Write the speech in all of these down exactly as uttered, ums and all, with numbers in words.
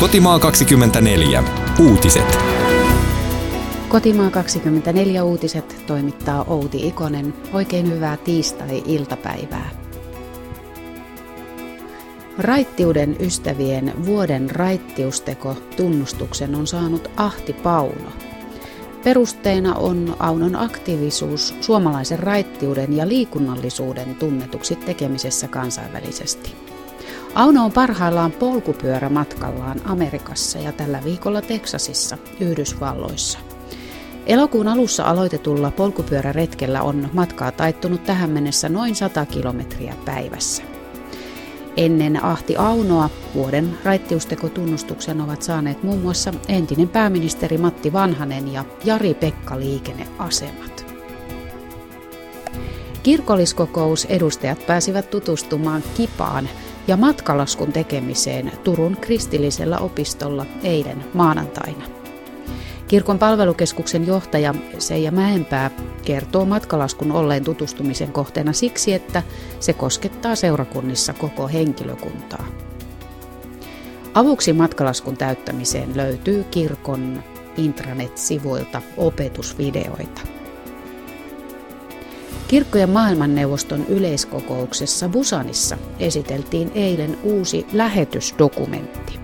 Kotimaa kaksikymmentäneljä. Uutiset. Kotimaa kaksikymmentäneljä uutiset toimittaa Outi Ikonen. Oikein hyvää tiistai-iltapäivää. Raittiuden ystävien vuoden raittiusteko tunnustuksen on saanut Ahti Pauno. Perusteena on Aunon aktiivisuus suomalaisen raittiuden ja liikunnallisuuden tunnetuksi tekemisessä kansainvälisesti. Auno on parhaillaan polkupyörämatkallaan Amerikassa ja tällä viikolla Teksasissa, Yhdysvalloissa. Elokuun alussa aloitetulla polkupyöräretkellä on matkaa taittunut tähän mennessä noin sata kilometriä päivässä. Ennen Ahti Aunoa vuoden raittiustekotunnustuksen ovat saaneet muun muassa entinen pääministeri Matti Vanhanen ja Jari-Pekka Liikenneasemat. Kirkolliskokous edustajat pääsivät tutustumaan kipaan ja matkalaskun tekemiseen Turun kristillisellä opistolla eilen maanantaina. Kirkon palvelukeskuksen johtaja Seija Mäenpää kertoo matkalaskun olleen tutustumisen kohteena siksi, että se koskettaa seurakunnissa koko henkilökuntaa. Avuksi matkalaskun täyttämiseen löytyy kirkon intranet-sivuilta opetusvideoita. Kirkkojen maailmanneuvoston yleiskokouksessa Busanissa esiteltiin eilen uusi lähetysdokumentti.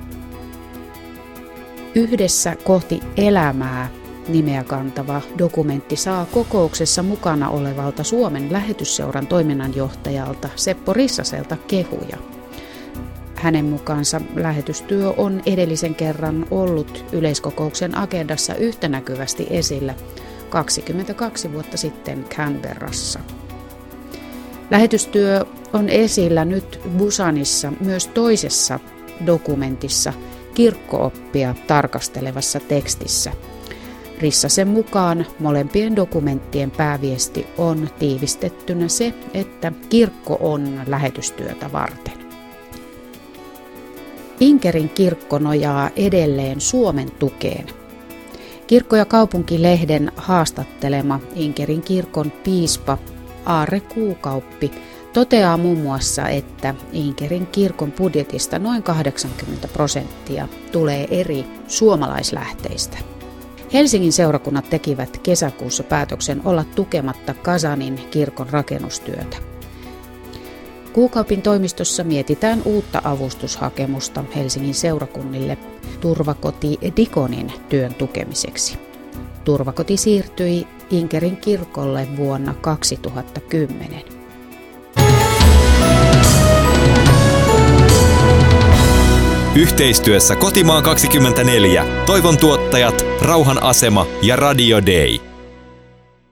Yhdessä kohti elämää nimeä kantava dokumentti saa kokouksessa mukana olevalta Suomen lähetysseuran toiminnanjohtajalta Seppo Rissaselta kehuja. Hänen mukaansa lähetystyö on edellisen kerran ollut yleiskokouksen agendassa yhtä näkyvästi esillä kaksikymmentäkaksi vuotta sitten Canberrassa. Lähetystyö on esillä nyt Busanissa myös toisessa dokumentissa, kirkko-oppia tarkastelevassa tekstissä. Rissasen mukaan molempien dokumenttien pääviesti on tiivistettynä se, että kirkko on lähetystyötä varten. Inkerin kirkko nojaa edelleen Suomen tukeen. Kirkko- ja kaupunkilehden haastattelema Inkerin kirkon piispa Aarre Kuukauppi toteaa muun muassa, että Inkerin kirkon budjetista noin kahdeksankymmentä prosenttia tulee eri suomalaislähteistä. Helsingin seurakunnat tekivät kesäkuussa päätöksen olla tukematta Kazanin kirkon rakennustyötä. Kuukaupin toimistossa mietitään uutta avustushakemusta Helsingin seurakunnille turvakoti Dikonin työn tukemiseksi. Turvakoti siirtyi Inkerin kirkolle vuonna kaksituhattakymmenen. Yhteistyössä Kotimaa kaksikymmentäneljä, Toivon tuottajat, Rauhan asema ja Radio Day.